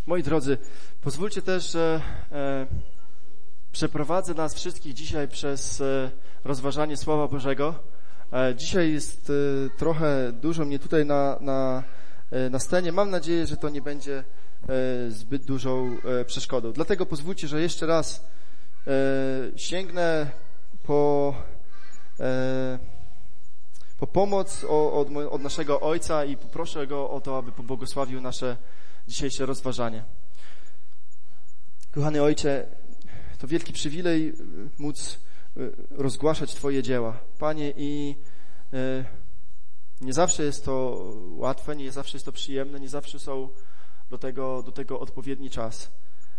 Moi drodzy, pozwólcie też, że przeprowadzę nas wszystkich dzisiaj przez rozważanie Słowa Bożego. Dzisiaj jest trochę dużo mnie tutaj na scenie. Mam nadzieję, że to nie będzie zbyt dużą przeszkodą. Dlatego pozwólcie, że jeszcze raz sięgnę po pomoc od naszego Ojca i poproszę Go o to, aby pobłogosławił nasze dzisiejsze rozważanie. Kochany Ojcze, to wielki przywilej móc rozgłaszać Twoje dzieła. Panie, i nie zawsze jest to łatwe, nie zawsze jest to przyjemne, nie zawsze są do tego odpowiedni czas.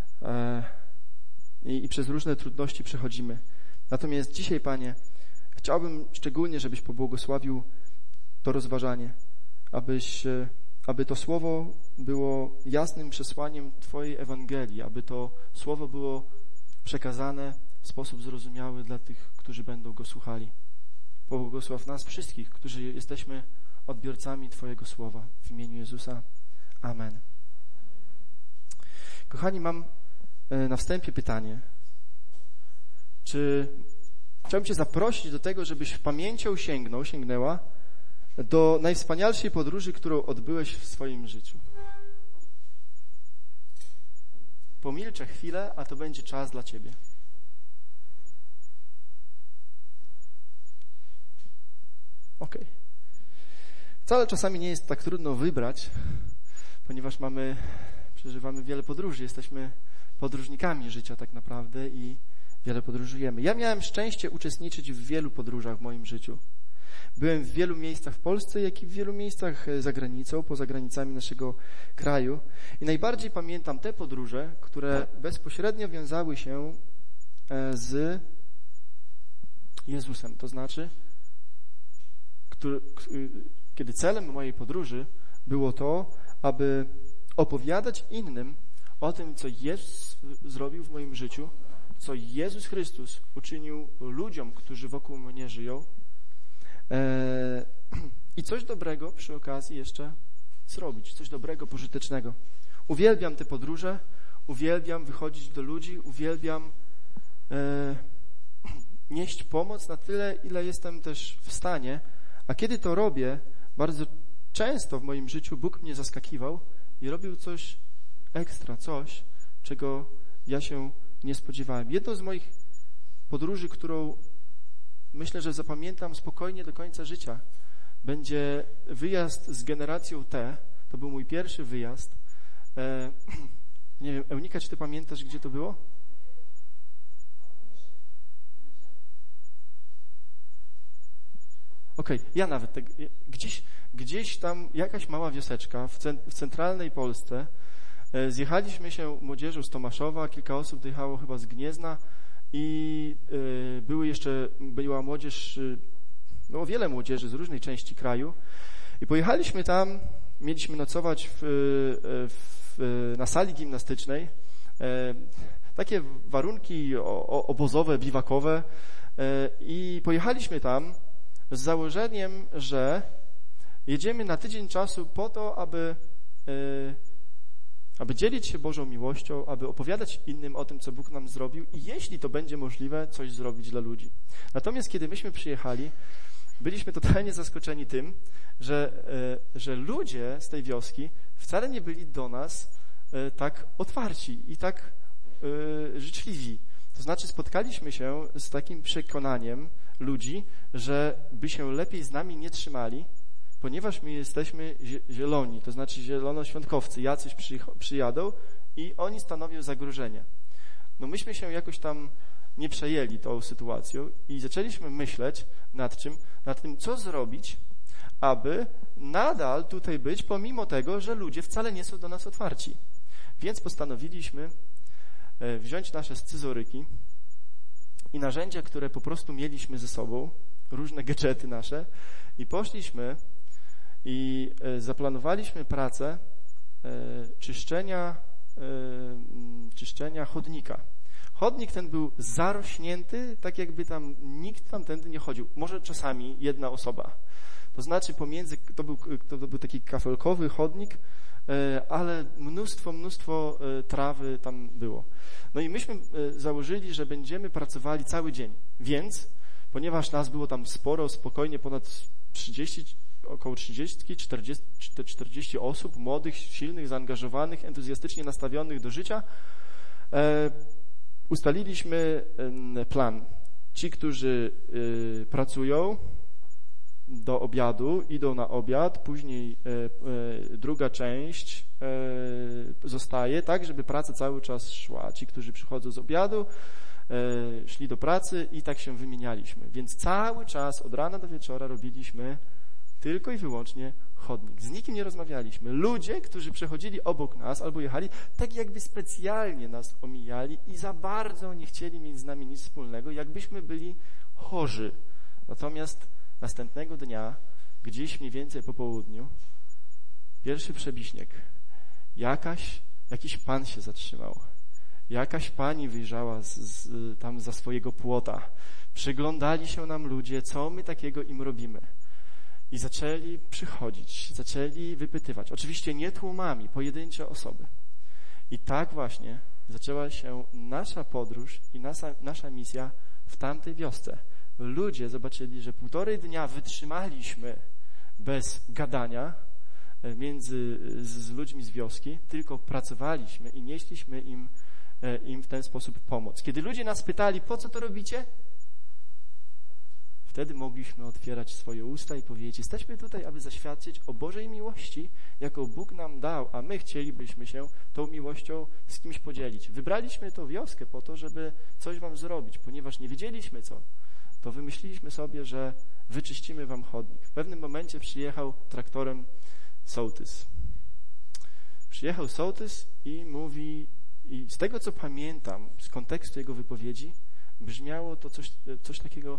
I przez różne trudności przechodzimy. Natomiast dzisiaj, Panie, chciałbym szczególnie, żebyś pobłogosławił to rozważanie, aby to słowo było jasnym przesłaniem Twojej Ewangelii, aby to słowo było przekazane w sposób zrozumiały dla tych, którzy będą go słuchali. Pobłogosław nas wszystkich, którzy jesteśmy odbiorcami Twojego słowa. W imieniu Jezusa. Amen. Kochani, mam na wstępie pytanie. Chciałbym Cię zaprosić do tego, żebyś pamięcią sięgnęła do najwspanialszej podróży, którą odbyłeś w swoim życiu. Pomilczę chwilę, a to będzie czas dla Ciebie. Okej. Wcale czasami nie jest tak trudno wybrać, ponieważ przeżywamy wiele podróży, jesteśmy podróżnikami życia tak naprawdę i wiele podróżujemy. Ja miałem szczęście uczestniczyć w wielu podróżach w moim życiu. Byłem w wielu miejscach w Polsce, jak i w wielu miejscach za granicą, poza granicami naszego kraju. I najbardziej pamiętam te podróże, które bezpośrednio wiązały się z Jezusem. To znaczy, kiedy celem mojej podróży było to, aby opowiadać innym o tym, co Jezus zrobił w moim życiu, co Jezus Chrystus uczynił ludziom, którzy wokół mnie żyją, i coś dobrego przy okazji jeszcze zrobić, coś dobrego, pożytecznego. Uwielbiam te podróże, uwielbiam wychodzić do ludzi, uwielbiam nieść pomoc na tyle, ile jestem też w stanie, a kiedy to robię, bardzo często w moim życiu Bóg mnie zaskakiwał i robił coś ekstra, coś, czego ja się nie spodziewałem. Jedną z moich podróży, którą myślę, że zapamiętam spokojnie do końca życia, będzie wyjazd z generacją T. To był mój pierwszy wyjazd. Nie wiem, Eunika, czy ty pamiętasz, gdzie to było? Okej, ja nawet gdzieś tam jakaś mała wioseczka w centralnej Polsce. Zjechaliśmy się młodzieżą z Tomaszowa, kilka osób dojechało chyba z Gniezna i była młodzież, wiele młodzieży z różnej części kraju i pojechaliśmy tam, mieliśmy nocować na sali gimnastycznej, takie warunki obozowe, biwakowe i pojechaliśmy tam z założeniem, że jedziemy na tydzień czasu po to, aby dzielić się Bożą miłością, aby opowiadać innym o tym, co Bóg nam zrobił i jeśli to będzie możliwe, coś zrobić dla ludzi. Natomiast kiedy myśmy przyjechali, byliśmy totalnie zaskoczeni tym, że ludzie z tej wioski wcale nie byli do nas tak otwarci i tak życzliwi. To znaczy spotkaliśmy się z takim przekonaniem ludzi, że by się lepiej z nami nie trzymali, ponieważ my jesteśmy zieloni, to znaczy zielonoświątkowcy, jacyś przyjadą i oni stanowią zagrożenie. Myśmy się jakoś tam nie przejęli tą sytuacją i zaczęliśmy myśleć nad tym, co zrobić, aby nadal tutaj być, pomimo tego, że ludzie wcale nie są do nas otwarci. Więc postanowiliśmy wziąć nasze scyzoryki i narzędzia, które po prostu mieliśmy ze sobą, różne gadżety nasze i poszliśmy i zaplanowaliśmy pracę czyszczenia chodnika. Chodnik ten był zarośnięty, tak jakby tam nikt tamtędy nie chodził. Może czasami jedna osoba. To znaczy to był taki kafelkowy chodnik, ale mnóstwo trawy tam było. No i myśmy założyli, że będziemy pracowali cały dzień, więc ponieważ nas było tam sporo, spokojnie ponad 30, około 30, 40 osób, młodych, silnych, zaangażowanych, entuzjastycznie nastawionych do życia, ustaliliśmy plan. Ci, którzy pracują do obiadu, idą na obiad, później druga część zostaje, tak, żeby praca cały czas szła. Ci, którzy przychodzą z obiadu, szli do pracy i tak się wymienialiśmy. Więc cały czas od rana do wieczora robiliśmy tylko i wyłącznie chodnik. Z nikim nie rozmawialiśmy. Ludzie, którzy przechodzili obok nas albo jechali, tak jakby specjalnie nas omijali i za bardzo nie chcieli mieć z nami nic wspólnego, jakbyśmy byli chorzy. Natomiast następnego dnia, gdzieś mniej więcej po południu, pierwszy przebiśnieg. Jakiś pan się zatrzymał. Jakaś pani wyjrzała tam za swojego płota. Przyglądali się nam ludzie, co my takiego im robimy. I zaczęli przychodzić, zaczęli wypytywać. Oczywiście nie tłumami, pojedyncze osoby. I tak właśnie zaczęła się nasza podróż i nasza misja w tamtej wiosce. Ludzie zobaczyli, że 1,5 dnia wytrzymaliśmy bez gadania z ludźmi z wioski, tylko pracowaliśmy i nieśliśmy im w ten sposób pomoc. Kiedy ludzie nas pytali, po co to robicie? Wtedy mogliśmy otwierać swoje usta i powiedzieć, jesteśmy tutaj, aby zaświadczyć o Bożej miłości, jaką Bóg nam dał, a my chcielibyśmy się tą miłością z kimś podzielić. Wybraliśmy tą wioskę po to, żeby coś wam zrobić, ponieważ nie wiedzieliśmy co, to wymyśliliśmy sobie, że wyczyścimy wam chodnik. W pewnym momencie przyjechał traktorem sołtys. Przyjechał sołtys i mówi, i z tego co pamiętam, z kontekstu jego wypowiedzi, brzmiało to coś takiego,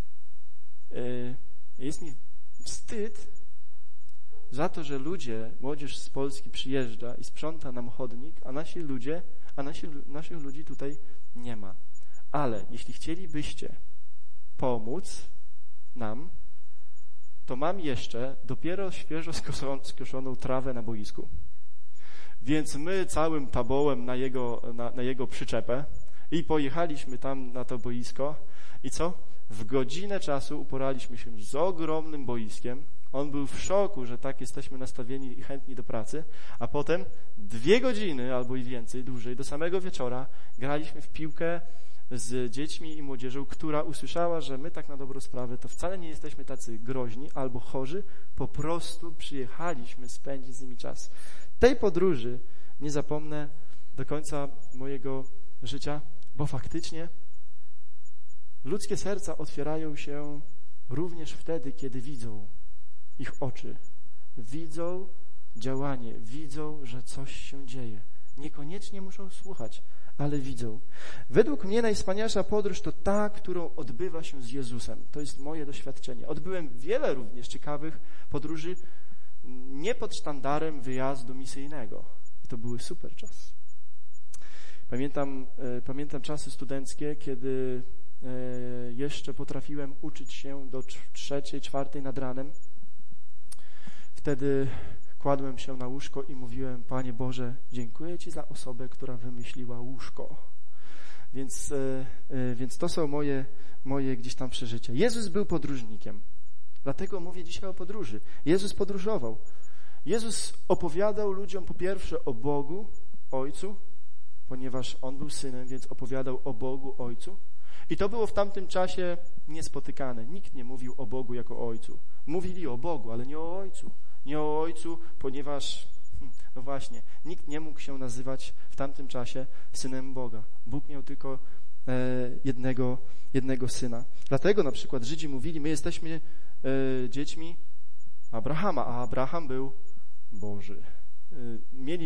jest mi wstyd za to, że młodzież z Polski przyjeżdża i sprząta nam chodnik, a naszych ludzi tutaj nie ma. Ale jeśli chcielibyście pomóc nam, to mam jeszcze dopiero świeżo skoszoną trawę na boisku. Więc my całym tabołem na jego przyczepę i pojechaliśmy tam na to boisko i co? W godzinę czasu uporaliśmy się z ogromnym boiskiem. On był w szoku, że tak jesteśmy nastawieni i chętni do pracy, a potem 2 godziny albo i więcej, dłużej, do samego wieczora graliśmy w piłkę z dziećmi i młodzieżą, która usłyszała, że my tak na dobrą sprawę to wcale nie jesteśmy tacy groźni albo chorzy, po prostu przyjechaliśmy spędzić z nimi czas. Tej podróży nie zapomnę do końca mojego życia, bo faktycznie ludzkie serca otwierają się również wtedy, kiedy widzą ich oczy. Widzą działanie, widzą, że coś się dzieje. Niekoniecznie muszą słuchać, ale widzą. Według mnie najwspanialsza podróż to ta, którą odbywa się z Jezusem. To jest moje doświadczenie. Odbyłem wiele również ciekawych podróży nie pod sztandarem wyjazdu misyjnego. I to były super czasy. Pamiętam czasy studenckie, kiedy jeszcze potrafiłem uczyć się do 3, 4 nad ranem. Wtedy kładłem się na łóżko i mówiłem, Panie Boże, dziękuję Ci za osobę, która wymyśliła łóżko. Więc to są moje gdzieś tam przeżycia. Jezus był podróżnikiem. Dlatego mówię dzisiaj o podróży. Jezus podróżował. Jezus opowiadał ludziom po pierwsze o Bogu, Ojcu, ponieważ On był Synem, więc opowiadał o Bogu, Ojcu. I to było w tamtym czasie niespotykane. Nikt nie mówił o Bogu jako o Ojcu. Mówili o Bogu, ale nie o Ojcu. Nie o Ojcu, ponieważ, no właśnie, nikt nie mógł się nazywać w tamtym czasie Synem Boga. Bóg miał tylko jednego Syna. Dlatego na przykład Żydzi mówili, my jesteśmy dziećmi Abrahama, a Abraham był Boży. Mieli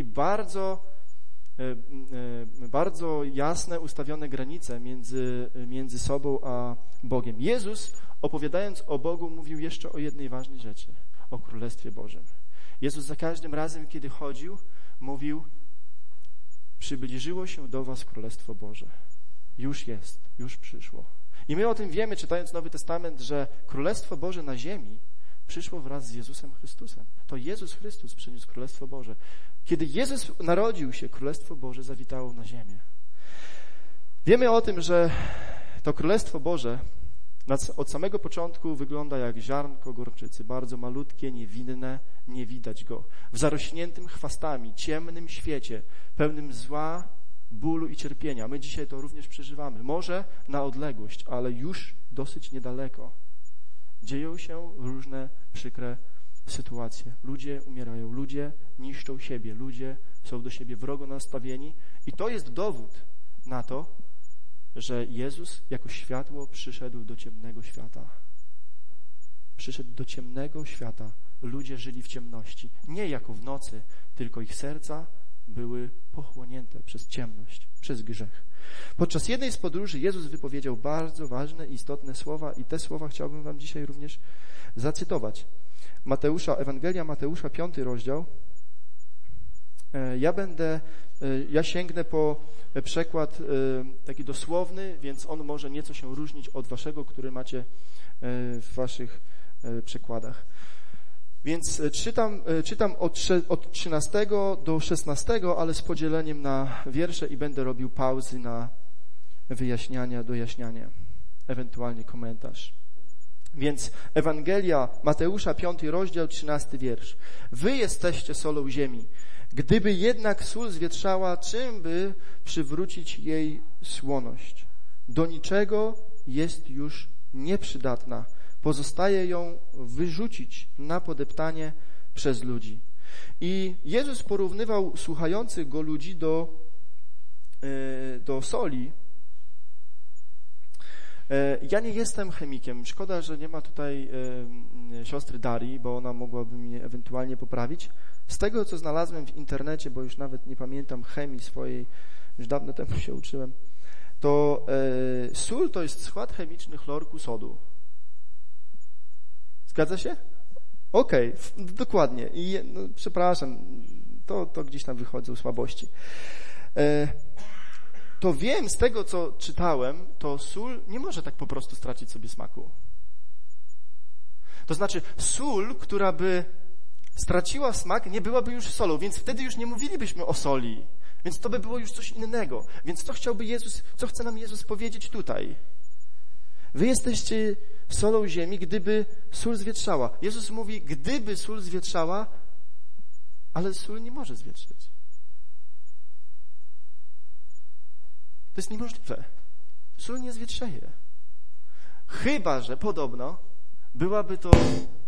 bardzo jasne, ustawione granice między sobą a Bogiem. Jezus, opowiadając o Bogu, mówił jeszcze o jednej ważnej rzeczy, o Królestwie Bożym. Jezus za każdym razem, kiedy chodził, mówił, przybliżyło się do was Królestwo Boże. Już jest, już przyszło. I my o tym wiemy, czytając Nowy Testament, że Królestwo Boże na ziemi przyszło wraz z Jezusem Chrystusem. To Jezus Chrystus przyniósł Królestwo Boże. Kiedy Jezus narodził się, Królestwo Boże zawitało na ziemię. Wiemy o tym, że to Królestwo Boże od samego początku wygląda jak ziarnko gorczycy, bardzo malutkie, niewinne, nie widać go. W zarośniętym chwastami, ciemnym świecie, pełnym zła, bólu i cierpienia. My dzisiaj to również przeżywamy. Może na odległość, ale już dosyć niedaleko. Dzieją się różne przykre sytuacje. Ludzie umierają, ludzie niszczą siebie, ludzie są do siebie wrogo nastawieni i to jest dowód na to, że Jezus jako światło przyszedł do ciemnego świata. Przyszedł do ciemnego świata. Ludzie żyli w ciemności. Nie jako w nocy, tylko ich serca były pochłonięte przez ciemność, przez grzech. Podczas jednej z podróży Jezus wypowiedział bardzo ważne i istotne słowa i te słowa chciałbym wam dzisiaj również zacytować. Ewangelia Mateusza, 5 rozdział. Ja sięgnę po przekład taki dosłowny, więc on może nieco się różnić od waszego, który macie w waszych przekładach. Więc czytam od 13 do 16, ale z podzieleniem na wiersze i będę robił pauzy na wyjaśniania, dojaśnianie, ewentualnie komentarz. Więc Ewangelia Mateusza, 5 rozdział, 13 wiersz. Wy jesteście solą ziemi. Gdyby jednak sól zwietrzała, czym by przywrócić jej słoność? Do niczego jest już nieprzydatna. Pozostaje ją wyrzucić na podeptanie przez ludzi. I Jezus porównywał słuchających go ludzi do soli. Ja nie jestem chemikiem. Szkoda, że nie ma tutaj siostry Darii, bo ona mogłaby mnie ewentualnie poprawić. Z tego, co znalazłem w internecie, bo już nawet nie pamiętam chemii swojej, już dawno temu się uczyłem, to sól to jest skład chemiczny chlorku sodu. Zgadza się? Okej, dokładnie. I przepraszam, to gdzieś tam wychodzą słabości. To wiem z tego, co czytałem, to sól nie może tak po prostu stracić sobie smaku. To znaczy sól, która by straciła smak, nie byłaby już solą, więc wtedy już nie mówilibyśmy o soli. Więc to by było już coś innego. Więc co chce nam Jezus powiedzieć tutaj? Wy jesteście solą ziemi, gdyby sól zwietrzała. Jezus mówi, gdyby sól zwietrzała, ale sól nie może zwietrzyć. To jest niemożliwe. Sól nie zwietrzeje. Chyba że podobno byłaby to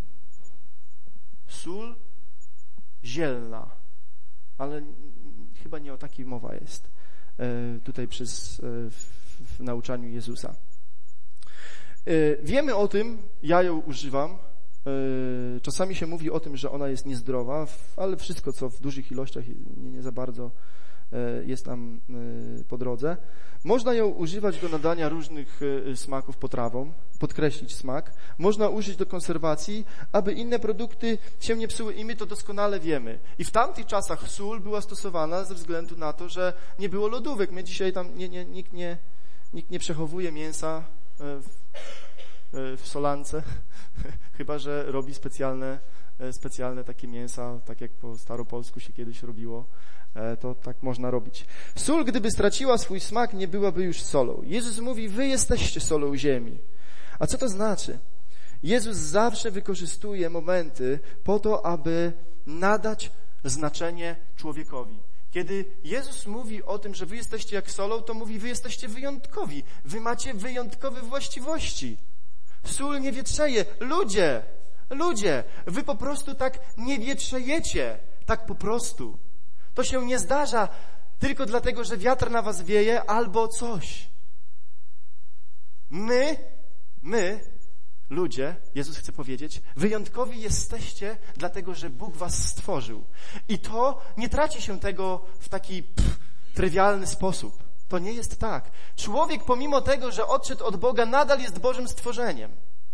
sól zielna. Ale chyba nie o takiej mowa jest tutaj w nauczaniu Jezusa. Wiemy o tym, ja ją używam. Czasami się mówi o tym, że ona jest niezdrowa, ale wszystko, co w dużych ilościach nie za bardzo jest nam po drodze. Można ją używać do nadania różnych smaków potrawom, podkreślić smak. Można użyć do konserwacji, aby inne produkty się nie psuły i my to doskonale wiemy. I w tamtych czasach sól była stosowana ze względu na to, że nie było lodówek. My dzisiaj tam nikt nie przechowuje mięsa w solance, chyba że robi specjalne takie mięsa, tak jak po staropolsku się kiedyś robiło. To tak można robić. Sól, gdyby straciła swój smak, nie byłaby już solą. Jezus mówi, wy jesteście solą ziemi. A co to znaczy? Jezus zawsze wykorzystuje momenty po to, aby nadać znaczenie człowiekowi. Kiedy Jezus mówi o tym, że wy jesteście jak solą, to mówi, wy jesteście wyjątkowi. Wy macie wyjątkowe właściwości. Sól nie wietrzeje. Ludzie, wy po prostu tak nie wietrzejecie. Tak po prostu. To się nie zdarza tylko dlatego, że wiatr na was wieje albo coś. My, ludzie, Jezus chce powiedzieć, wyjątkowi jesteście dlatego, że Bóg was stworzył. I to nie traci się tego w taki trywialny sposób. To nie jest tak. Człowiek pomimo tego, że odszedł od Boga, nadal jest Bożym stworzeniem.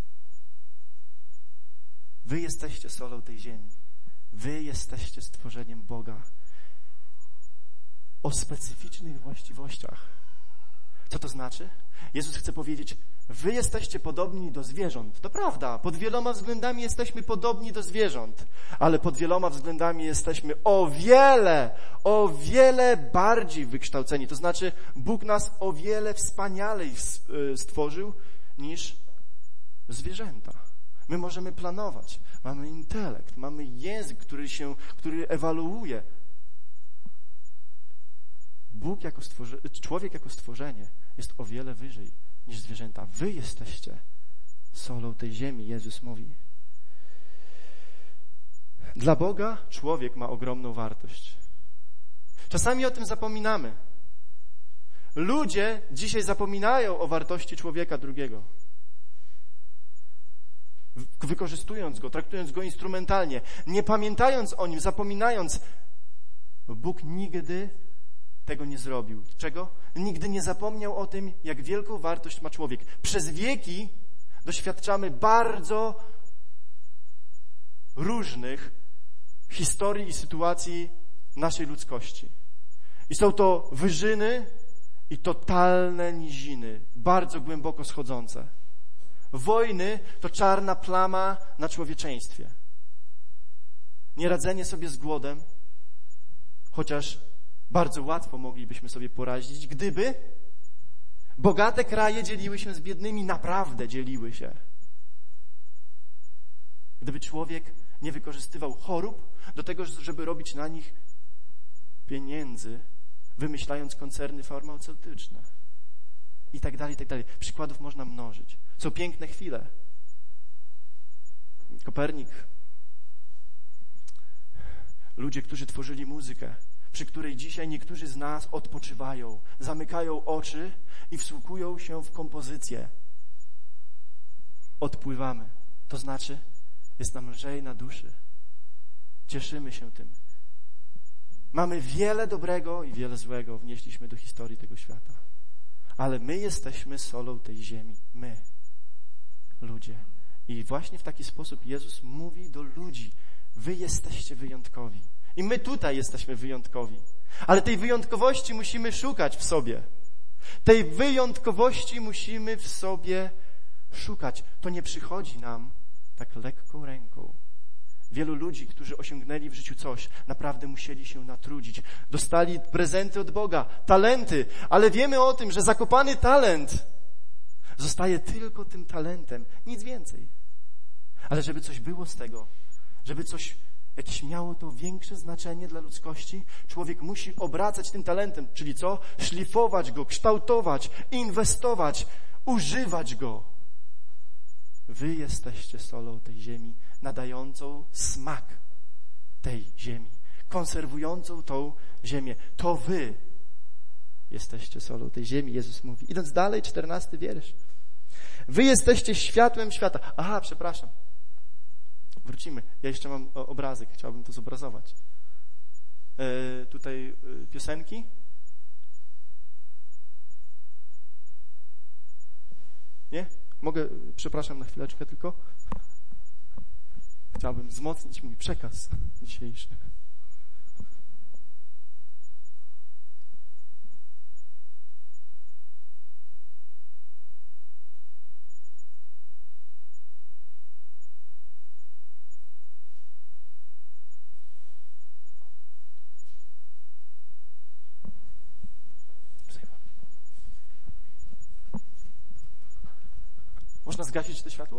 Wy jesteście solą tej ziemi. Wy jesteście stworzeniem Boga o specyficznych właściwościach. Co to znaczy? Jezus chce powiedzieć, wy jesteście podobni do zwierząt. To prawda, pod wieloma względami jesteśmy podobni do zwierząt, ale pod wieloma względami jesteśmy o wiele bardziej wykształceni. To znaczy, Bóg nas o wiele wspanialej stworzył niż zwierzęta. My możemy planować, mamy intelekt, mamy język, który ewaluuje. Człowiek jako stworzenie jest o wiele wyżej niż zwierzęta. Wy jesteście solą tej ziemi, Jezus mówi. Dla Boga człowiek ma ogromną wartość. Czasami o tym zapominamy. Ludzie dzisiaj zapominają o wartości człowieka drugiego. Wykorzystując go, traktując go instrumentalnie, nie pamiętając o nim, zapominając. Bóg nigdy tego nie zrobił. Czego? Nigdy nie zapomniał o tym, jak wielką wartość ma człowiek. Przez wieki doświadczamy bardzo różnych historii i sytuacji naszej ludzkości. I są to wyżyny i totalne niziny, bardzo głęboko schodzące. Wojny to czarna plama na człowieczeństwie. Nieradzenie sobie z głodem, chociaż bardzo łatwo moglibyśmy sobie poradzić, gdyby bogate kraje dzieliły się z biednymi, naprawdę dzieliły się. Gdyby człowiek nie wykorzystywał chorób do tego, żeby robić na nich pieniędzy, wymyślając koncerny farmaceutyczne. I tak dalej, i tak dalej. Przykładów można mnożyć. Są piękne chwile. Kopernik. Ludzie, którzy tworzyli muzykę, przy której dzisiaj niektórzy z nas odpoczywają, zamykają oczy i wsłuchują się w kompozycję. Odpływamy. To znaczy, jest nam lżej na duszy. Cieszymy się tym. Mamy wiele dobrego i wiele złego wnieśliśmy do historii tego świata. Ale my jesteśmy solą tej ziemi. My, ludzie. I właśnie w taki sposób Jezus mówi do ludzi: wy jesteście wyjątkowi. I my tutaj jesteśmy wyjątkowi. Ale tej wyjątkowości musimy szukać w sobie. Tej wyjątkowości musimy w sobie szukać. To nie przychodzi nam tak lekką ręką. Wielu ludzi, którzy osiągnęli w życiu coś, naprawdę musieli się natrudzić. Dostali prezenty od Boga, talenty, ale wiemy o tym, że zakopany talent zostaje tylko tym talentem, nic więcej. Ale żeby coś było z tego, żeby coś jakieś miało to większe znaczenie dla ludzkości, człowiek musi obracać tym talentem, czyli co? Szlifować go, kształtować, inwestować, używać go. Wy jesteście solą tej ziemi, nadającą smak tej ziemi, konserwującą tą ziemię. To wy jesteście solą tej ziemi, Jezus mówi. Idąc dalej, 14 wiersz. Wy jesteście światłem świata. Aha, przepraszam. Wrócimy. Ja jeszcze mam obrazek, chciałbym to zobrazować. Tutaj piosenki. Nie? Mogę, przepraszam na chwileczkę tylko. Chciałbym wzmocnić mój przekaz dzisiejszy. Można zgasić to światło?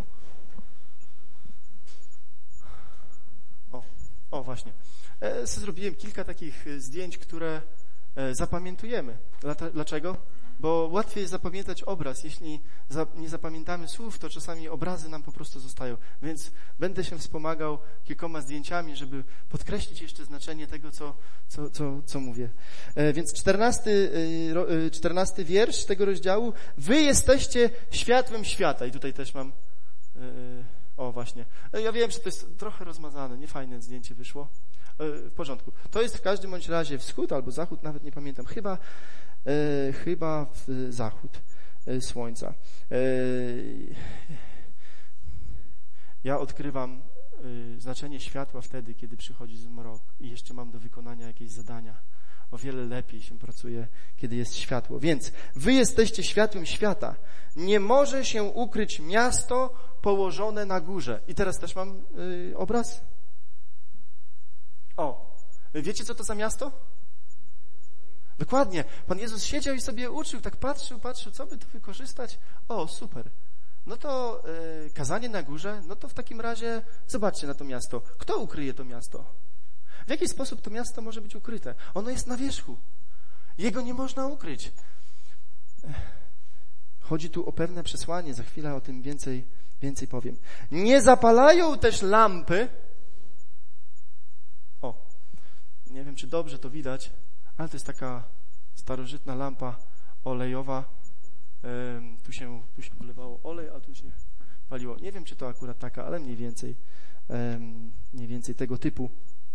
O, właśnie. Zrobiłem kilka takich zdjęć, które zapamiętujemy. Dlaczego? Bo łatwiej jest zapamiętać obraz. Jeśli nie zapamiętamy słów, to czasami obrazy nam po prostu zostają. Więc będę się wspomagał kilkoma zdjęciami, żeby podkreślić jeszcze znaczenie tego, co mówię. Więc 14 wiersz tego rozdziału. Wy jesteście światłem świata. I tutaj też mam... O, właśnie. Ja wiem, że to jest trochę rozmazane. Niefajne zdjęcie wyszło. W porządku. To jest w każdym bądź razie wschód albo zachód, nawet nie pamiętam. Chyba zachód słońca. Ja odkrywam znaczenie światła wtedy, kiedy przychodzi zmrok i jeszcze mam do wykonania jakieś zadania. O wiele lepiej się pracuje, kiedy jest światło. Więc wy jesteście światłem świata. Nie może się ukryć miasto położone na górze. I teraz też mam obraz. Wiecie, co to za miasto? Dokładnie. Pan Jezus siedział i sobie uczył, tak patrzył, co by tu wykorzystać. Super. No to kazanie na górze, no to w takim razie zobaczcie na to miasto. Kto ukryje to miasto? W jaki sposób to miasto może być ukryte? Ono jest na wierzchu. Jego nie można ukryć. Chodzi tu o pewne przesłanie, za chwilę o tym więcej powiem. Nie zapalają też lampy. Nie wiem, czy dobrze to widać, ale to jest taka starożytna lampa olejowa. Tu się wlewało olej, a tu się paliło. Nie wiem, czy to akurat taka, ale mniej więcej tego typu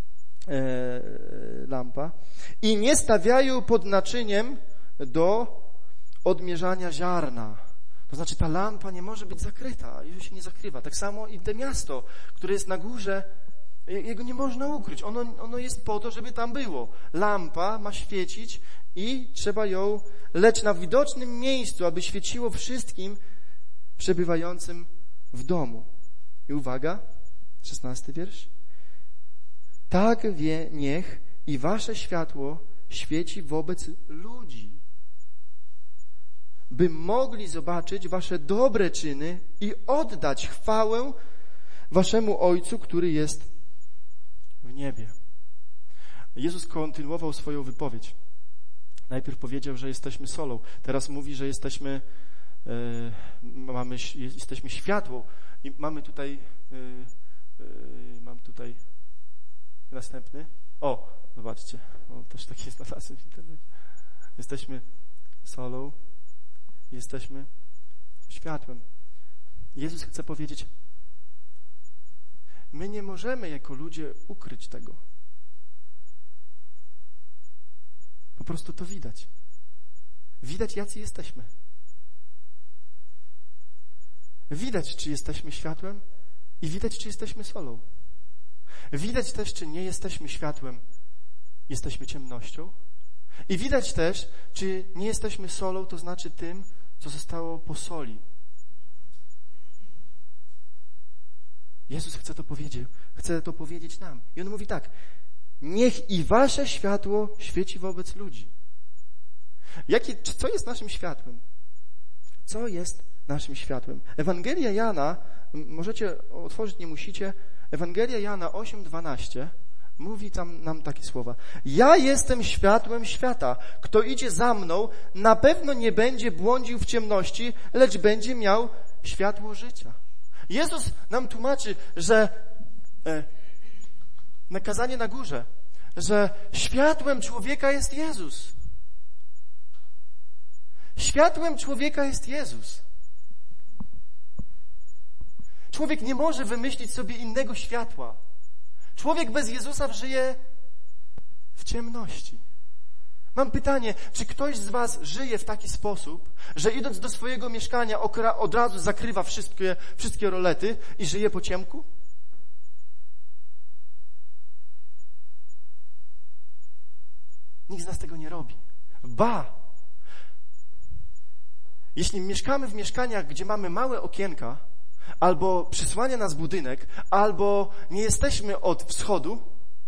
lampa. I nie stawiają pod naczyniem do odmierzania ziarna. To znaczy ta lampa nie może być zakryta, już się nie zakrywa. Tak samo i to miasto, które jest na górze, jego nie można ukryć. Ono jest po to, żeby tam było. Lampa ma świecić i trzeba ją, lecz na widocznym miejscu, aby świeciło wszystkim przebywającym w domu. I uwaga, 16 wiersz. Tak niech i wasze światło świeci wobec ludzi, by mogli zobaczyć wasze dobre czyny i oddać chwałę waszemu Ojcu, który jest w niebie. Jezus kontynuował swoją wypowiedź. Najpierw powiedział, że jesteśmy solą. Teraz mówi, że jesteśmy światło. I mamy tutaj mam tutaj następny. Zobaczcie. Też taki jest znalazłem w internecie. Jesteśmy solą. Jesteśmy światłem. Jezus chce powiedzieć, my nie możemy jako ludzie ukryć tego. Po prostu to widać. Widać, jacy jesteśmy. Widać, czy jesteśmy światłem i widać, czy jesteśmy solą. Widać też, czy nie jesteśmy światłem, jesteśmy ciemnością. I widać też, czy nie jesteśmy solą, to znaczy tym, co zostało po soli. Jezus chce to powiedzieć nam. I On mówi tak, niech i wasze światło świeci wobec ludzi. Co jest naszym światłem? Co jest naszym światłem? Ewangelia Jana, możecie otworzyć, nie musicie, Ewangelia Jana 8:12 mówi tam nam takie słowa. Ja jestem światłem świata. Kto idzie za mną, na pewno nie będzie błądził w ciemności, lecz będzie miał światło życia. Jezus nam tłumaczy, że nakazanie na górze, że światłem człowieka jest Jezus. Światłem człowieka jest Jezus. Człowiek nie może wymyślić sobie innego światła. Człowiek bez Jezusa żyje w ciemności. Mam pytanie, czy ktoś z was żyje w taki sposób, że idąc do swojego mieszkania od razu zakrywa wszystkie rolety i żyje po ciemku? Nikt z nas tego nie robi. Jeśli mieszkamy w mieszkaniach, gdzie mamy małe okienka, albo przysłania nas budynek, albo nie jesteśmy od wschodu,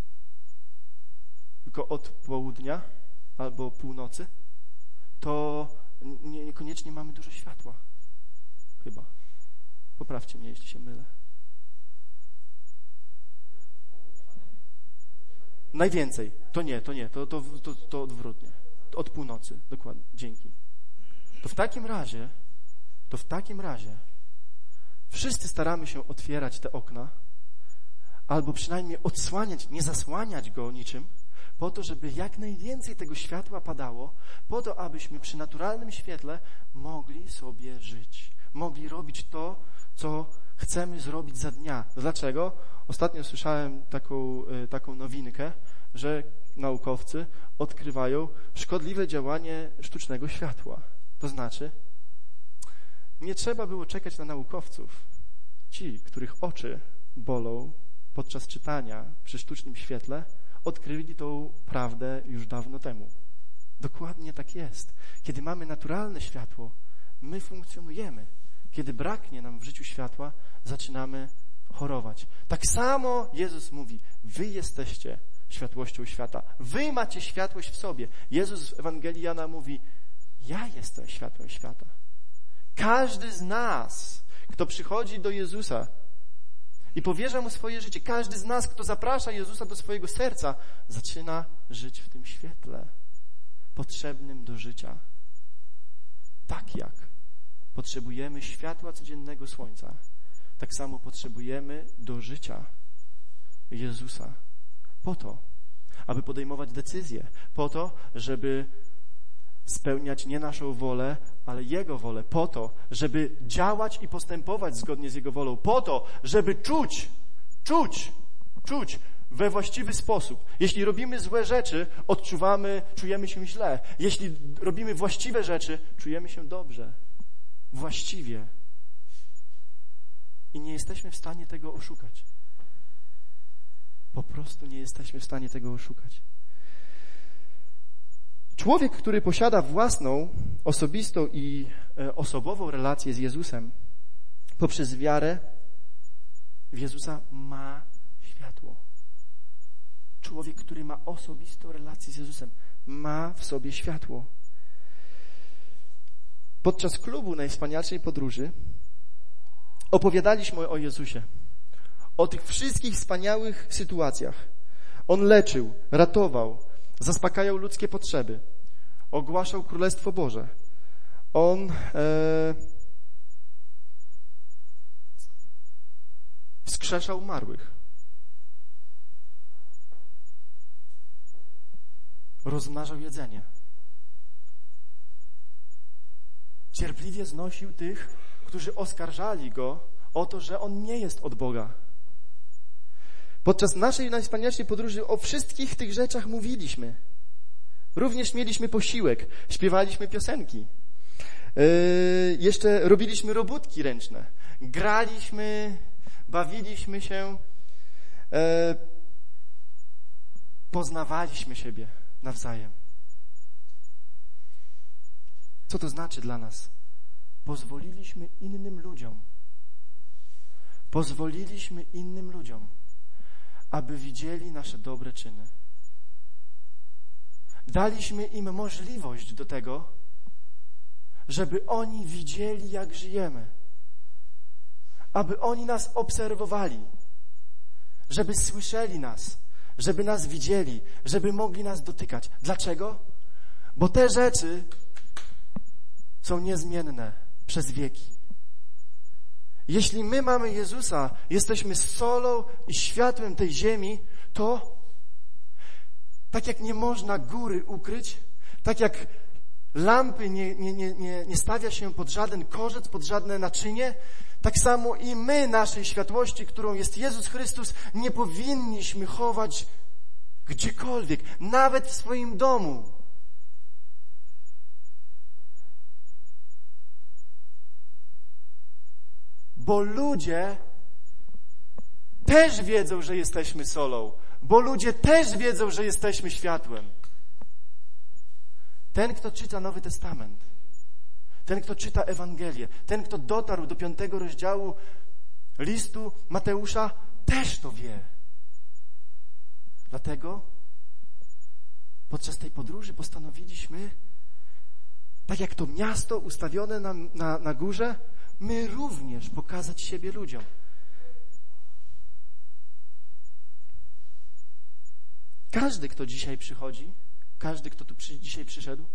tylko od południa, albo północy, to niekoniecznie mamy dużo światła. Chyba. Poprawcie mnie, jeśli się mylę. Najwięcej. To nie. To odwrotnie. Od północy. Dokładnie. Dzięki. To w takim razie wszyscy staramy się otwierać te okna, albo przynajmniej odsłaniać, nie zasłaniać go niczym, po to, żeby jak najwięcej tego światła padało, po to, abyśmy przy naturalnym świetle mogli sobie żyć. Mogli robić to, co chcemy zrobić za dnia. Dlaczego? Ostatnio słyszałem taką nowinkę, że naukowcy odkrywają szkodliwe działanie sztucznego światła. To znaczy, nie trzeba było czekać na naukowców. Ci, których oczy bolą podczas czytania przy sztucznym świetle, odkryli tą prawdę już dawno temu. Dokładnie tak jest. Kiedy mamy naturalne światło, my funkcjonujemy. Kiedy braknie nam w życiu światła, zaczynamy chorować. Tak samo Jezus mówi, wy jesteście światłością świata. Wy macie światłość w sobie. Jezus w Ewangelii Jana mówi, ja jestem światłem świata. Każdy z nas, kto przychodzi do Jezusa i powierza Mu swoje życie, każdy z nas, kto zaprasza Jezusa do swojego serca, zaczyna żyć w tym świetle potrzebnym do życia. Tak jak potrzebujemy światła codziennego słońca, tak samo potrzebujemy do życia Jezusa. Po to, aby podejmować decyzje, po to, żeby spełniać nie naszą wolę, ale Jego wolę, po to, żeby działać i postępować zgodnie z Jego wolą, po to, żeby czuć we właściwy sposób. Jeśli robimy złe rzeczy, czujemy się źle. Jeśli robimy właściwe rzeczy, czujemy się dobrze, właściwie. I nie jesteśmy w stanie tego oszukać. Po prostu nie jesteśmy w stanie tego oszukać. Człowiek, który posiada własną, osobistą i osobową relację z Jezusem poprzez wiarę w Jezusa ma światło. Człowiek, który ma osobistą relację z Jezusem, ma w sobie światło. Podczas klubu Najwspanialszej Podróży opowiadaliśmy o Jezusie, o tych wszystkich wspaniałych sytuacjach. On leczył, ratował, zaspokajał ludzkie potrzeby, ogłaszał Królestwo Boże. On wskrzeszał umarłych. Rozmnażał jedzenie. Cierpliwie znosił tych, którzy oskarżali Go o to, że On nie jest od Boga. Podczas naszej najwspanialszej podróży o wszystkich tych rzeczach mówiliśmy. Również mieliśmy posiłek, śpiewaliśmy piosenki. Jeszcze robiliśmy robótki ręczne. Graliśmy, bawiliśmy się, poznawaliśmy siebie nawzajem. Co to znaczy dla nas? Pozwoliliśmy innym ludziom, aby widzieli nasze dobre czyny. Daliśmy im możliwość do tego, żeby oni widzieli, jak żyjemy. Aby oni nas obserwowali, żeby słyszeli nas, żeby nas widzieli, żeby mogli nas dotykać. Dlaczego? Bo te rzeczy są niezmienne przez wieki. Jeśli my mamy Jezusa, jesteśmy solą i światłem tej ziemi, to tak jak nie można góry ukryć, tak jak lampy nie stawia się pod żaden korzec, pod żadne naczynie, tak samo i my naszej światłości, którą jest Jezus Chrystus, nie powinniśmy chować gdziekolwiek, nawet w swoim domu. Bo ludzie też wiedzą, że jesteśmy solą. Bo ludzie też wiedzą, że jesteśmy światłem. Ten, kto czyta Nowy Testament, ten, kto czyta Ewangelię, ten, kto dotarł do 5 rozdziału listu Mateusza, też to wie. Dlatego podczas tej podróży postanowiliśmy, tak jak to miasto ustawione na górze, my również pokazać siebie ludziom. Każdy, kto dzisiaj przychodzi, każdy, kto tu dzisiaj przyszedł,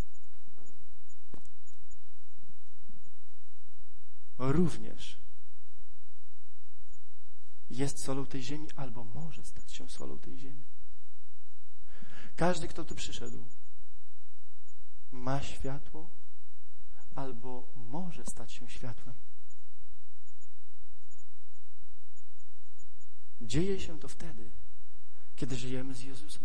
również jest solą tej ziemi albo może stać się solą tej ziemi. Każdy, kto tu przyszedł, ma światło albo może stać się światłem. Dzieje się to wtedy, kiedy żyjemy z Jezusem.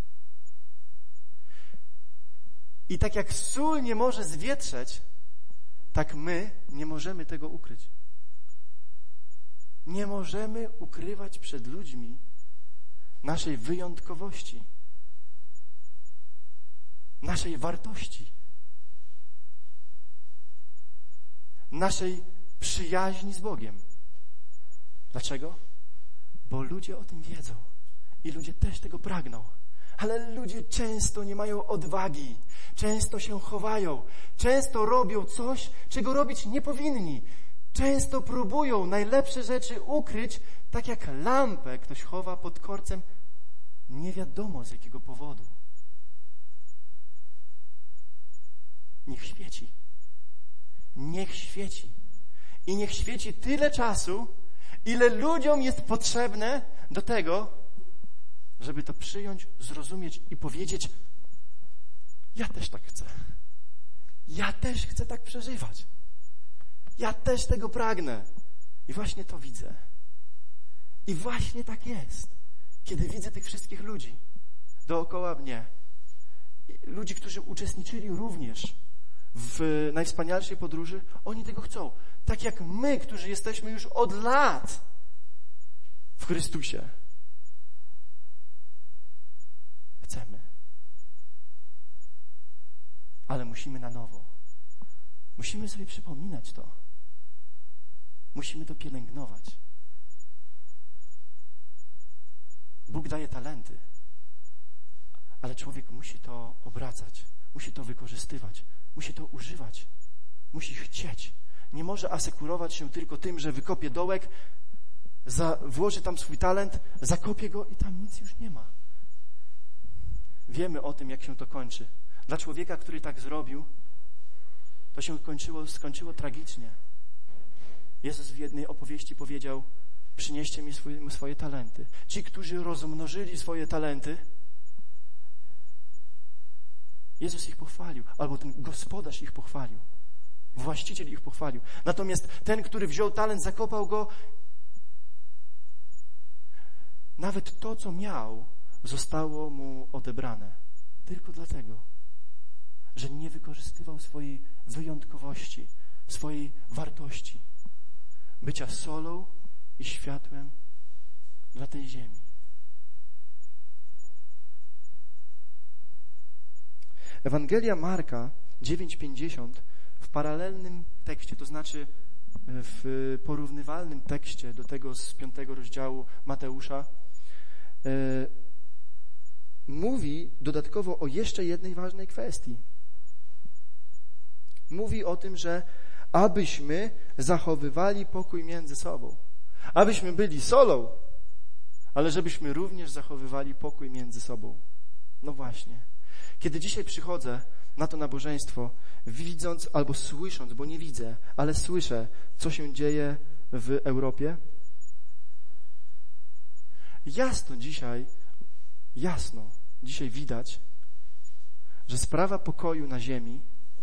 I tak jak sól nie może zwietrzeć, tak my nie możemy tego ukryć. Nie możemy ukrywać przed ludźmi naszej wyjątkowości, naszej wartości, naszej przyjaźni z Bogiem. Dlaczego? Bo ludzie o tym wiedzą i ludzie też tego pragną. Ale ludzie często nie mają odwagi, często się chowają, często robią coś, czego robić nie powinni. Często próbują najlepsze rzeczy ukryć, tak jak lampę ktoś chowa pod korcem, nie wiadomo z jakiego powodu. Niech świeci. Niech świeci. I niech świeci tyle czasu, ile ludziom jest potrzebne do tego, żeby to przyjąć, zrozumieć i powiedzieć: ja też tak chcę. Ja też chcę tak przeżywać. Ja też tego pragnę. I właśnie to widzę. I właśnie tak jest. Kiedy widzę tych wszystkich ludzi dookoła mnie, ludzi, którzy uczestniczyli również w najwspanialszej podróży, oni tego chcą. Tak jak my, którzy jesteśmy już od lat w Chrystusie. Chcemy. Ale musimy na nowo. Musimy sobie przypominać to. Musimy to pielęgnować. Bóg daje talenty, ale człowiek musi to obracać, musi to wykorzystywać, musi to używać, musi chcieć. Nie może asekurować się tylko tym, że wykopie dołek, włoży tam swój talent, zakopie go i tam nic już nie ma. Wiemy o tym, jak się to kończy. Dla człowieka, który tak zrobił, to się skończyło tragicznie. Jezus w jednej opowieści powiedział: przynieście mi swoje talenty. Ci, którzy rozmnożyli swoje talenty, Jezus ich pochwalił, albo ten gospodarz ich pochwalił, właściciel ich pochwalił. Natomiast ten, który wziął talent, zakopał go, nawet to, co miał, zostało mu odebrane. Tylko dlatego, że nie wykorzystywał swojej wyjątkowości, swojej wartości, bycia solą i światłem dla tej ziemi. Ewangelia Marka 9:50 w paralelnym tekście, to znaczy w porównywalnym tekście do tego z 5 rozdziału Mateusza, mówi dodatkowo o jeszcze jednej ważnej kwestii. Mówi o tym, że abyśmy zachowywali pokój między sobą. Abyśmy byli solą, ale żebyśmy również zachowywali pokój między sobą. No właśnie. Kiedy dzisiaj przychodzę na to nabożeństwo, widząc albo słysząc, bo nie widzę, ale słyszę, co się dzieje w Europie, jasno dzisiaj widać, że sprawa pokoju na ziemi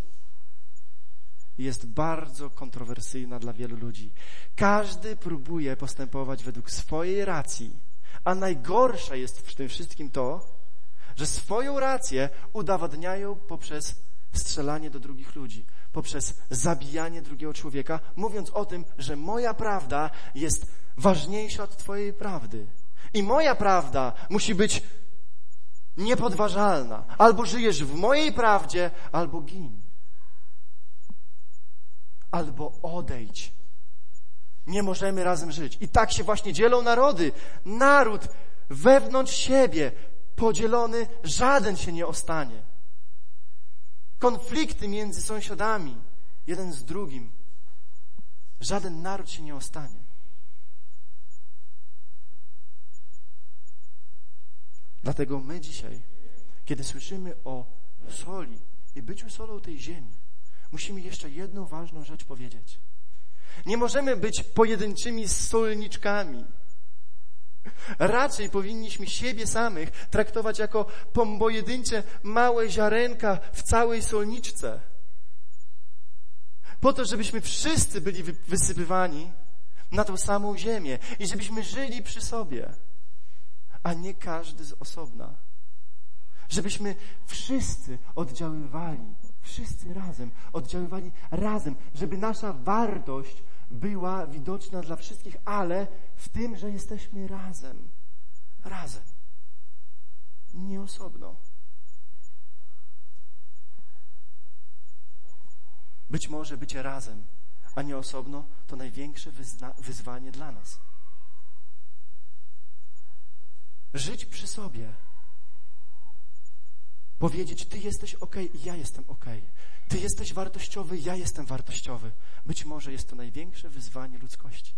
jest bardzo kontrowersyjna dla wielu ludzi. Każdy próbuje postępować według swojej racji, a najgorsze jest w tym wszystkim to, że swoją rację udowadniają poprzez strzelanie do drugich ludzi, poprzez zabijanie drugiego człowieka, mówiąc o tym, że moja prawda jest ważniejsza od twojej prawdy. I moja prawda musi być niepodważalna. Albo żyjesz w mojej prawdzie, albo gin. Albo odejdź. Nie możemy razem żyć. I tak się właśnie dzielą narody. Naród wewnątrz siebie podzielony, żaden się nie ostanie. Konflikty między sąsiadami, jeden z drugim. Żaden naród się nie ostanie. Dlatego my dzisiaj, kiedy słyszymy o soli i byciu solą tej ziemi, musimy jeszcze jedną ważną rzecz powiedzieć. Nie możemy być pojedynczymi solniczkami. Raczej powinniśmy siebie samych traktować jako pojedyncze małe ziarenka w całej solniczce. Po to, żebyśmy wszyscy byli wysypywani na tą samą ziemię i żebyśmy żyli przy sobie, a nie każdy z osobna. Żebyśmy wszyscy oddziaływali, wszyscy razem, oddziaływali razem, żeby nasza wartość była widoczna dla wszystkich, ale w tym, że jesteśmy razem. Razem. nie osobno. Być może bycie razem, a nie osobno, to największe wyzwanie dla nas. Żyć przy sobie. Powiedzieć, ty jesteś okej, ja jestem okej. Ty jesteś wartościowy, ja jestem wartościowy. Być może jest to największe wyzwanie ludzkości.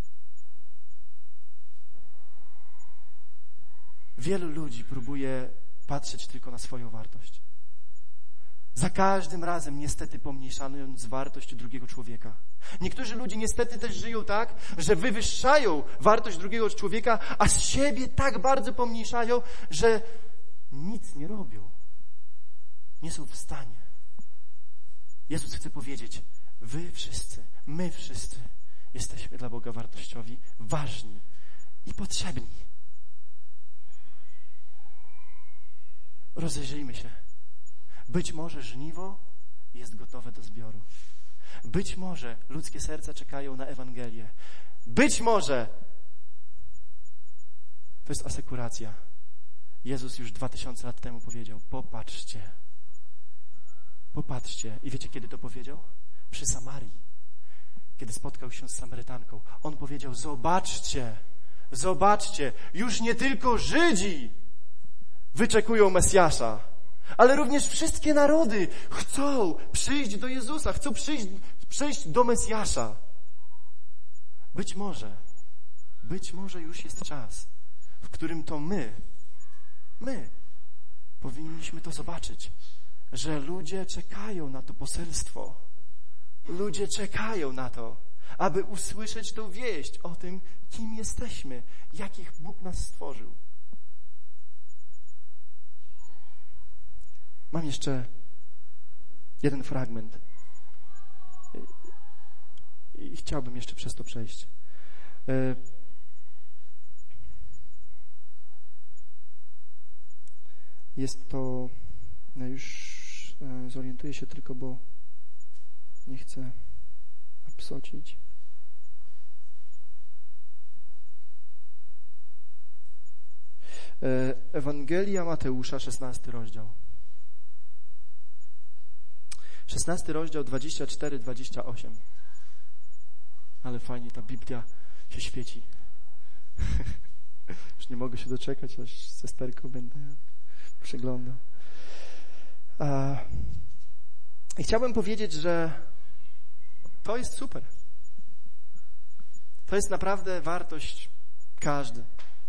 Wielu ludzi próbuje patrzeć tylko na swoją wartość. Za każdym razem niestety pomniejszając wartość drugiego człowieka. Niektórzy ludzie niestety też żyją tak, że wywyższają wartość drugiego człowieka, a z siebie tak bardzo pomniejszają, że nic nie robią. Nie są w stanie. Jezus chce powiedzieć, wy wszyscy, my wszyscy jesteśmy dla Boga wartościowi, ważni i potrzebni. Rozejrzyjmy się. Być może żniwo jest gotowe do zbioru. Być może ludzkie serca czekają na Ewangelię. Być może to jest asekuracja. Jezus już 2000 lat temu powiedział, popatrzcie. Popatrzcie. I wiecie, kiedy to powiedział? Przy Samarii. Kiedy spotkał się z Samarytanką. On powiedział, zobaczcie, zobaczcie, już nie tylko Żydzi wyczekują Mesjasza, ale również wszystkie narody chcą przyjść do Jezusa, chcą przyjść do Mesjasza. Być może już jest czas, w którym to my powinniśmy to zobaczyć, że ludzie czekają na to poselstwo. Ludzie czekają na to, aby usłyszeć tą wieść o tym, kim jesteśmy, jakich Bóg nas stworzył. Mam jeszcze jeden fragment i chciałbym jeszcze przez to przejść. Jest to, już zorientuję się tylko, bo nie chcę psocić. Ewangelia Mateusza, 16 rozdział. 16 rozdział, 24-28. Ale fajnie ta Biblia się świeci. Już nie mogę się doczekać, aż ze sterką będę przeglądał. I chciałbym powiedzieć, że to jest super. To jest naprawdę wartość każdy.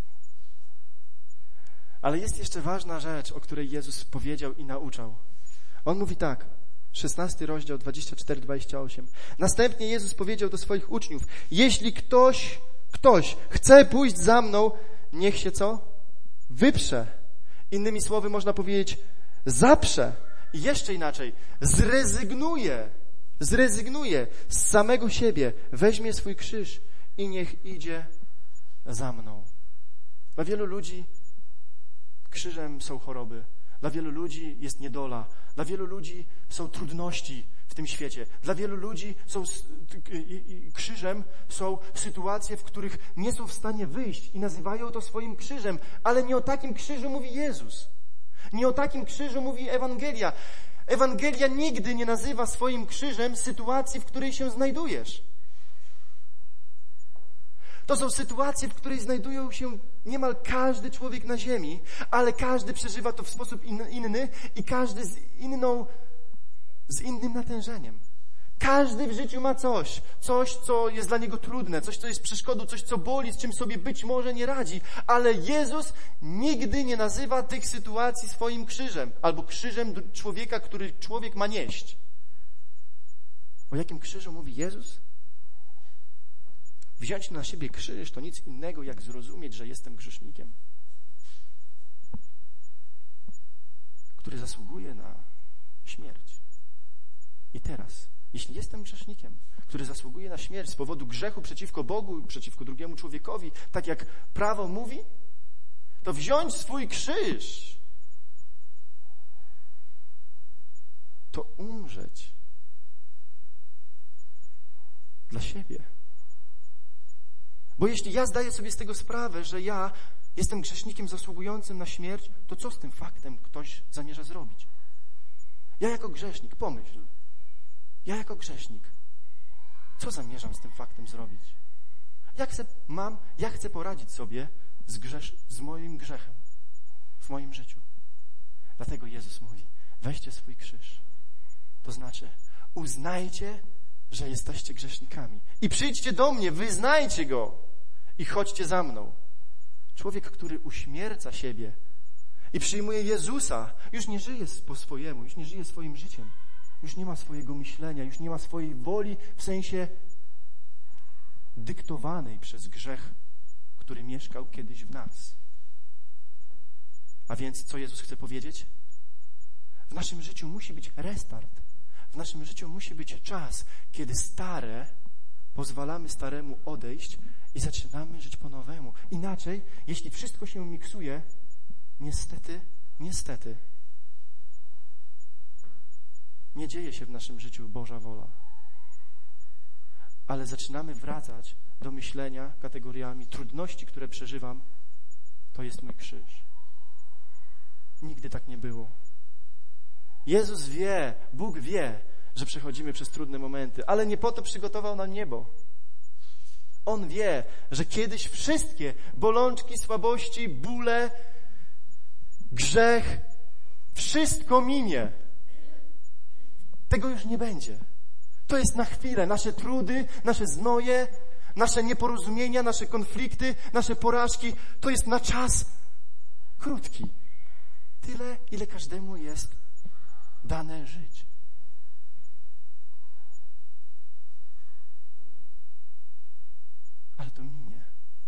Ale jest jeszcze ważna rzecz, o której Jezus powiedział i nauczał. On mówi tak, 16 rozdział, 24-28. Następnie Jezus powiedział do swoich uczniów, jeśli ktoś chce pójść za mną, niech się co? Wyprze. Innymi słowy można powiedzieć, zaprze. I jeszcze inaczej, zrezygnuje z samego siebie, weźmie swój krzyż i niech idzie za mną. Dla wielu ludzi krzyżem są choroby. Dla wielu ludzi jest niedola. Dla wielu ludzi są trudności w tym świecie. Dla wielu ludzi krzyżem są sytuacje, w których nie są w stanie wyjść i nazywają to swoim krzyżem. Ale nie o takim krzyżu mówi Jezus. Nie o takim krzyżu mówi Ewangelia. Ewangelia nigdy nie nazywa swoim krzyżem sytuacji, w której się znajdujesz. To są sytuacje, w której znajdują się niemal każdy człowiek na ziemi, ale każdy przeżywa to w sposób inny i każdy z innym natężeniem. Każdy w życiu ma coś, co jest dla niego trudne, coś, co jest przeszkodą, coś, co boli, z czym sobie być może nie radzi, ale Jezus nigdy nie nazywa tych sytuacji swoim krzyżem, albo krzyżem człowieka, który człowiek ma nieść. O jakim krzyżu mówi Jezus? Wziąć na siebie krzyż to nic innego, jak zrozumieć, że jestem grzesznikiem, który zasługuje na śmierć. I teraz, jeśli jestem grzesznikiem, który zasługuje na śmierć z powodu grzechu przeciwko Bogu i przeciwko drugiemu człowiekowi, tak jak prawo mówi, to wziąć swój krzyż, to umrzeć dla siebie. Bo jeśli ja zdaję sobie z tego sprawę, że ja jestem grzesznikiem zasługującym na śmierć, to co z tym faktem ktoś zamierza zrobić? Ja jako grzesznik, pomyśl, ja jako grzesznik, co zamierzam z tym faktem zrobić? Ja chcę poradzić sobie z moim grzechem w moim życiu. Dlatego Jezus mówi, weźcie swój krzyż. To znaczy, uznajcie, że jesteście grzesznikami. I przyjdźcie do mnie, wyznajcie go i chodźcie za mną. Człowiek, który uśmierca siebie i przyjmuje Jezusa, już nie żyje po swojemu, już nie żyje swoim życiem. Już nie ma swojego myślenia, już nie ma swojej woli w sensie dyktowanej przez grzech, który mieszkał kiedyś w nas. A więc co Jezus chce powiedzieć? W naszym życiu musi być restart. W naszym życiu musi być czas, kiedy pozwalamy staremu odejść i zaczynamy żyć po nowemu. Inaczej, jeśli wszystko się miksuje, niestety, nie dzieje się w naszym życiu Boża wola. Ale zaczynamy wracać do myślenia kategoriami trudności, które przeżywam, to jest mój krzyż. Nigdy tak nie było. Jezus wie, Bóg wie, że przechodzimy przez trudne momenty, ale nie po to przygotował nam niebo. On wie, że kiedyś wszystkie bolączki, słabości, bóle, grzech, wszystko minie. Tego już nie będzie. To jest na chwilę. Nasze trudy, nasze znoje, nasze nieporozumienia, nasze konflikty, nasze porażki, to jest na czas krótki. Tyle, ile każdemu jest dane żyć. Ale to minie.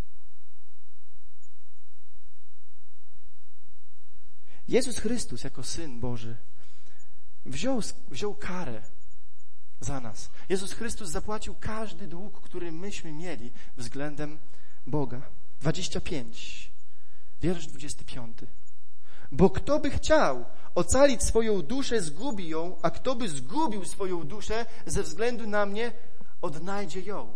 Jezus Chrystus jako Syn Boży wziął karę za nas. Jezus Chrystus zapłacił każdy dług, który myśmy mieli względem Boga. 25, wiersz 25. Bo kto by chciał ocalić swoją duszę, zgubi ją, a kto by zgubił swoją duszę ze względu na mnie, odnajdzie ją.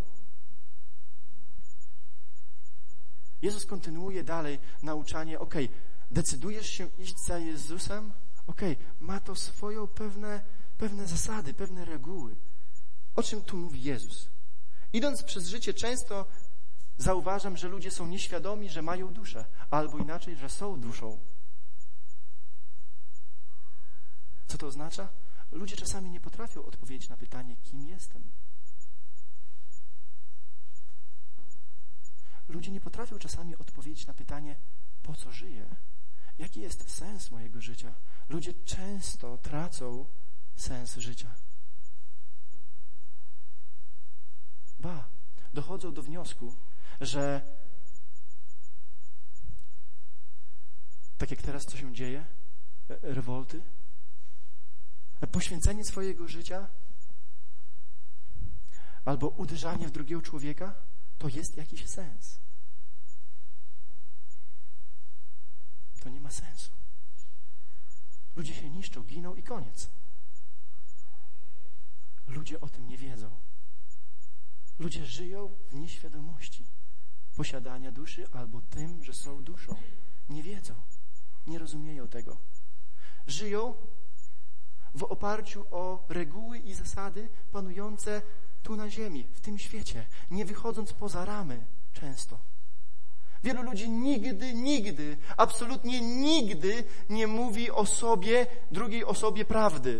Jezus kontynuuje dalej nauczanie, decydujesz się iść za Jezusem? Ma to swoje pewne zasady, pewne reguły. O czym tu mówi Jezus? Idąc przez życie często zauważam, że ludzie są nieświadomi, że mają duszę, albo inaczej, że są duszą. Co to oznacza? Ludzie czasami nie potrafią odpowiedzieć na pytanie, kim jestem. Ludzie nie potrafią czasami odpowiedzieć na pytanie, po co żyję? Jaki jest sens mojego życia? Ludzie często tracą sens życia. Dochodzą do wniosku, że tak jak teraz co się dzieje, rewolty, poświęcenie swojego życia albo uderzanie w drugiego człowieka, to jest jakiś sens. To nie ma sensu. Ludzie się niszczą, giną i koniec. Ludzie o tym nie wiedzą. Ludzie żyją w nieświadomości posiadania duszy albo tym, że są duszą. Nie wiedzą, nie rozumieją tego. Żyją w oparciu o reguły i zasady panujące tu na ziemi, w tym świecie, nie wychodząc poza ramy często. Wielu ludzi nigdy, absolutnie nigdy nie mówi o sobie, drugiej osobie prawdy.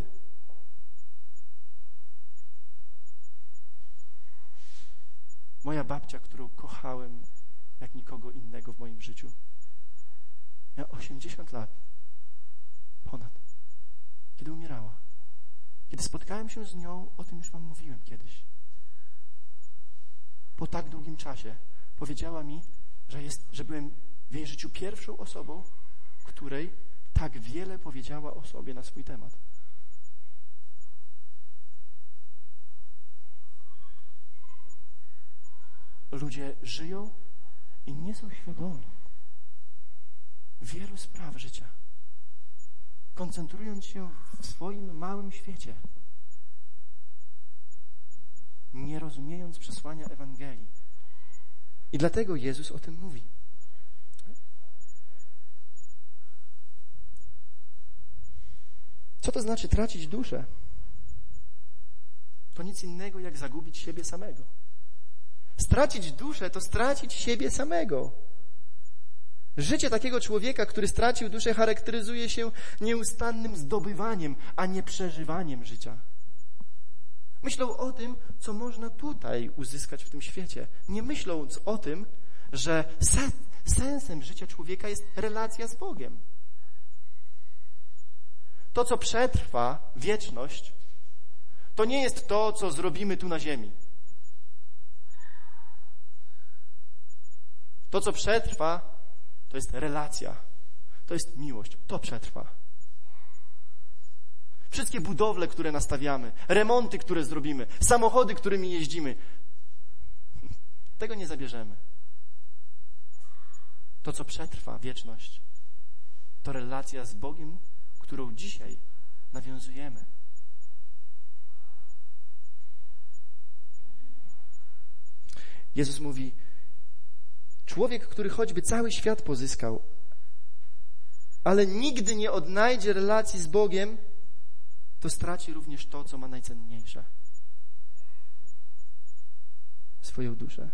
Moja babcia, którą kochałem jak nikogo innego w moim życiu, miała 80 lat, ponad, kiedy umierała. Kiedy spotkałem się z nią, o tym już wam mówiłem kiedyś. Po tak długim czasie powiedziała mi, że byłem w jej życiu pierwszą osobą, której tak wiele powiedziała o sobie na swój temat. Ludzie żyją i nie są świadomi wielu spraw życia, koncentrując się w swoim małym świecie, nie rozumiejąc przesłania Ewangelii. I dlatego Jezus o tym mówi. Co to znaczy tracić duszę? To nic innego, jak zagubić siebie samego. Stracić duszę to stracić siebie samego. Życie takiego człowieka, który stracił duszę, charakteryzuje się nieustannym zdobywaniem, a nie przeżywaniem życia. Myślą o tym, co można tutaj uzyskać w tym świecie, nie myśląc o tym, że sensem życia człowieka jest relacja z Bogiem. To, co przetrwa wieczność, to nie jest to, co zrobimy tu na ziemi. To, co przetrwa, to jest relacja, to jest miłość, to przetrwa. Wszystkie budowle, które nastawiamy, remonty, które zrobimy, samochody, którymi jeździmy, tego nie zabierzemy. To, co przetrwa wieczność, to relacja z Bogiem, którą dzisiaj nawiązujemy. Jezus mówi, człowiek, który choćby cały świat pozyskał, ale nigdy nie odnajdzie relacji z Bogiem, to straci również to, co ma najcenniejsze. Swoją duszę.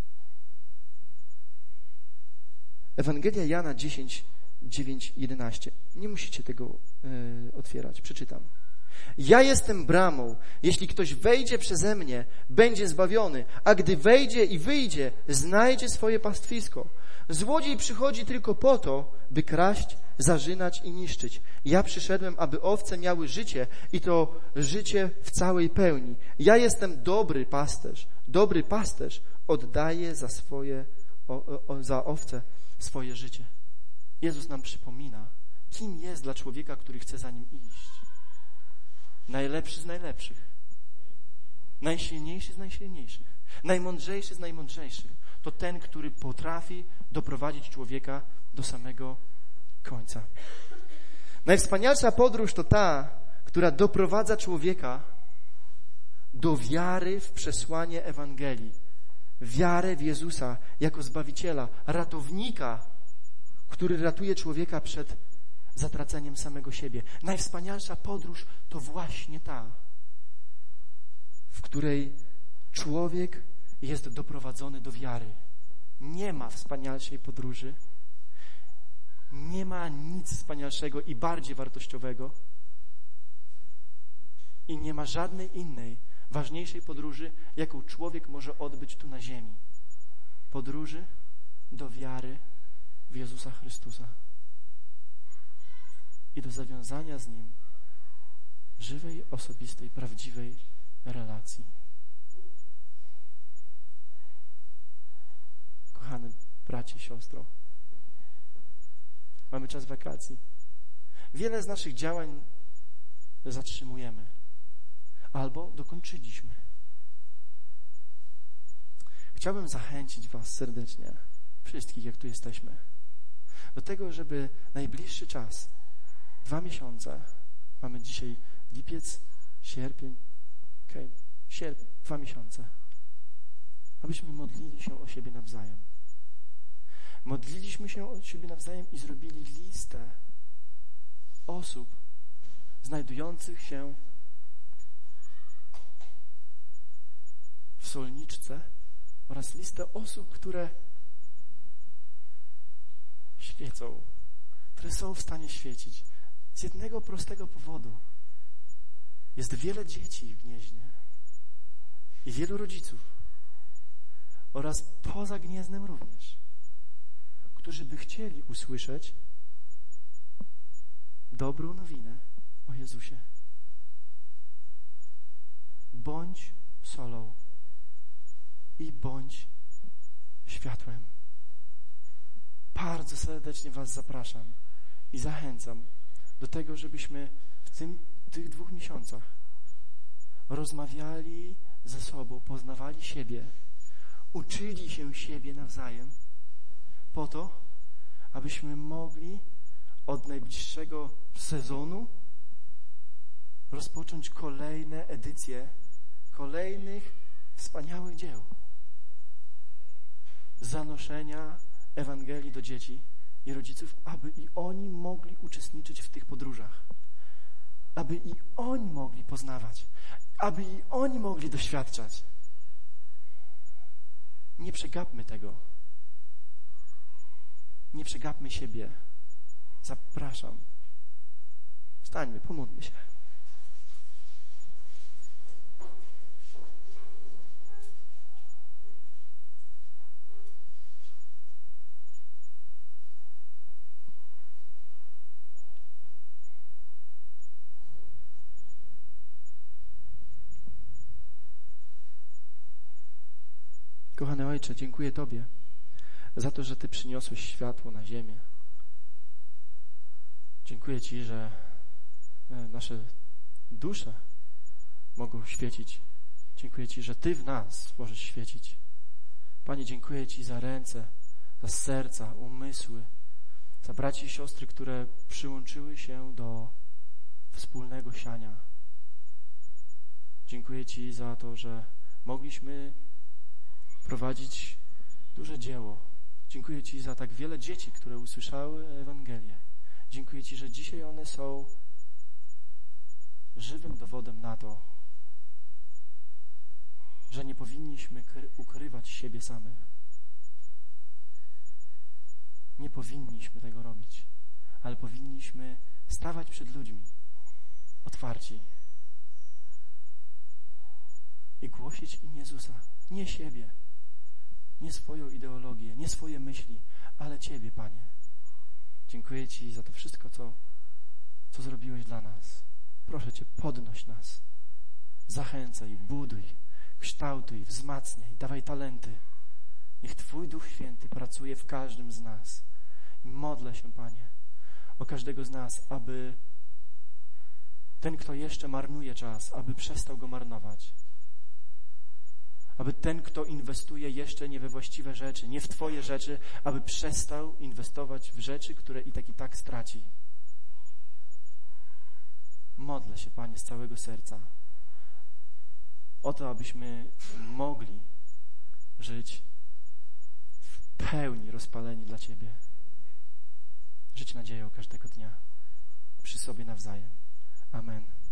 Ewangelia Jana 10, 9, 11. Nie musicie tego otwierać. Przeczytam. Ja jestem bramą. Jeśli ktoś wejdzie przeze mnie, będzie zbawiony, a gdy wejdzie i wyjdzie, znajdzie swoje pastwisko. Złodziej przychodzi tylko po to, by kraść, zarzynać i niszczyć. Ja przyszedłem, aby owce miały życie i to życie w całej pełni. Ja jestem dobry pasterz. Dobry pasterz oddaje za owce swoje życie. Jezus nam przypomina, kim jest dla człowieka, który chce za nim iść. Najlepszy z najlepszych, najsilniejszy z najsilniejszych, najmądrzejszy z najmądrzejszych. To ten, który potrafi doprowadzić człowieka do samego końca. Najwspanialsza podróż to ta, która doprowadza człowieka do wiary w przesłanie Ewangelii, wiarę w Jezusa jako Zbawiciela, ratownika, który ratuje człowieka przed zatraceniem samego siebie. Najwspanialsza podróż to właśnie ta, w której człowiek jest doprowadzony do wiary. Nie ma wspanialszej podróży, nie ma nic wspanialszego i bardziej wartościowego i nie ma żadnej innej, ważniejszej podróży, jaką człowiek może odbyć tu na ziemi. Podróży do wiary w Jezusa Chrystusa i do zawiązania z Nim żywej, osobistej, prawdziwej relacji. Kochany bracie, siostro, mamy czas wakacji. Wiele z naszych działań zatrzymujemy albo dokończyliśmy. Chciałbym zachęcić was serdecznie, wszystkich, jak tu jesteśmy, do tego, żeby najbliższy czas, 2 miesiące, mamy dzisiaj lipiec, sierpień, sierpień, 2 miesiące, abyśmy modlili się o siebie nawzajem. Modliliśmy się o siebie nawzajem i zrobili listę osób znajdujących się w Solniczce oraz listę osób, które świecą, które są w stanie świecić. Z jednego prostego powodu. Jest wiele dzieci w Gnieźnie i wielu rodziców oraz poza Gniezdnem również, którzy by chcieli usłyszeć dobrą nowinę o Jezusie. Bądź solą i bądź światłem. Bardzo serdecznie was zapraszam i zachęcam do tego, żebyśmy w tych 2 miesiącach rozmawiali ze sobą, poznawali siebie, uczyli się siebie nawzajem, po to, abyśmy mogli od najbliższego sezonu rozpocząć kolejne edycje kolejnych wspaniałych dzieł zanoszenia Ewangelii do dzieci i rodziców, aby i oni mogli uczestniczyć w tych podróżach, aby aby i oni mogli poznawać, aby i oni mogli doświadczać. Nie przegapmy tego. Nie przegapmy siebie. Zapraszam. Wstańmy, pomódlmy się. Kochany Ojcze, dziękuję Tobie za to, że Ty przyniosłeś światło na ziemię. Dziękuję Ci, że nasze dusze mogą świecić. Dziękuję Ci, że Ty w nas możesz świecić. Panie, dziękuję Ci za ręce, za serca, umysły, za braci i siostry, które przyłączyły się do wspólnego siania. Dziękuję Ci za to, że mogliśmy prowadzić duże dzieło. Dziękuję Ci za tak wiele dzieci, które usłyszały Ewangelię. Dziękuję Ci, że dzisiaj one są żywym dowodem na to, że nie powinniśmy ukrywać siebie samych. Nie powinniśmy tego robić, ale powinniśmy stawać przed ludźmi otwarci i głosić im Jezusa, nie siebie, nie swoją ideologię, nie swoje myśli, ale Ciebie, Panie. Dziękuję Ci za to wszystko, co zrobiłeś dla nas. Proszę Cię, podnoś nas. Zachęcaj, buduj, kształtuj, wzmacniaj, dawaj talenty. Niech Twój Duch Święty pracuje w każdym z nas. I modlę się, Panie, o każdego z nas, aby ten, kto jeszcze marnuje czas, aby przestał go marnować. Aby ten, kto inwestuje jeszcze nie we właściwe rzeczy, nie w Twoje rzeczy, aby przestał inwestować w rzeczy, które i tak straci. Modlę się, Panie, z całego serca o to, abyśmy mogli żyć w pełni rozpaleni dla Ciebie. Żyć nadzieją każdego dnia przy sobie nawzajem. Amen.